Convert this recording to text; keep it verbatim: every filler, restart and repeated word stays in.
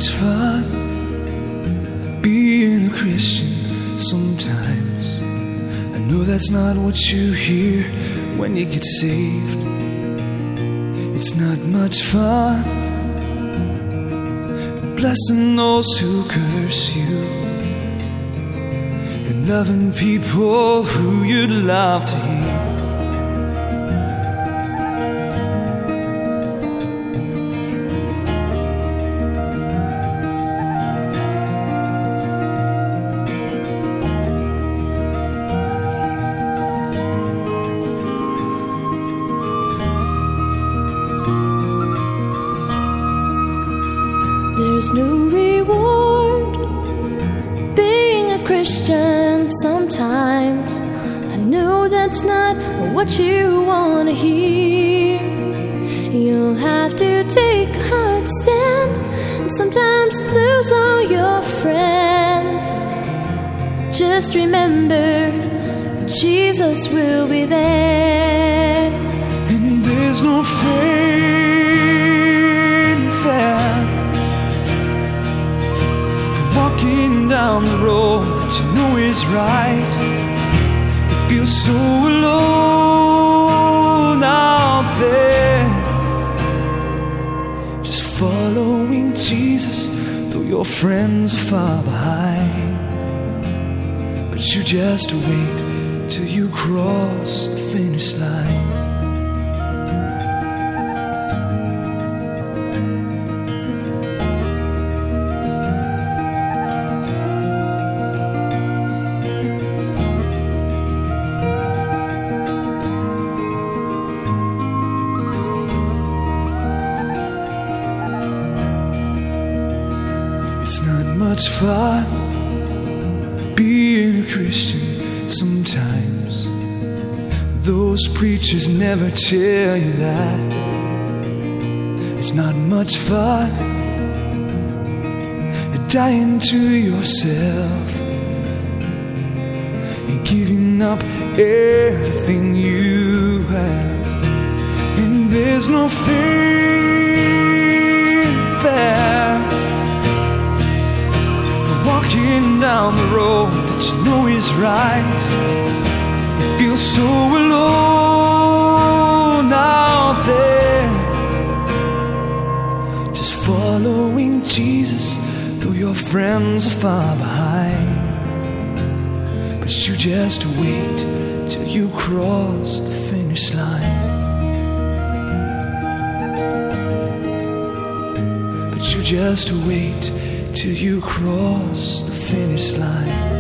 much fun being a Christian sometimes. I know that's not what you hear when you get saved. It's not much fun blessing those who curse you and loving people who you'd love to hate. There's no reward being a Christian sometimes. I know that's not what you want to hear. You'll have to take a hard stand and sometimes lose all your friends. Just remember, Jesus will be there. And there's no fanfare walking down the road that you know is right. You feel so alone out there, just following Jesus, though your friends are far behind. But you just wait till you cross the finish line. It's not much fun being a Christian sometimes. Those preachers never tell you that. It's not much fun dying to yourself and giving up everything you have. And there's no fanfare walking down the road that you know is right. You feel so alone out there, just following Jesus, though your friends are far behind. But you just wait till you cross the finish line. But you just wait till you cross the finish line.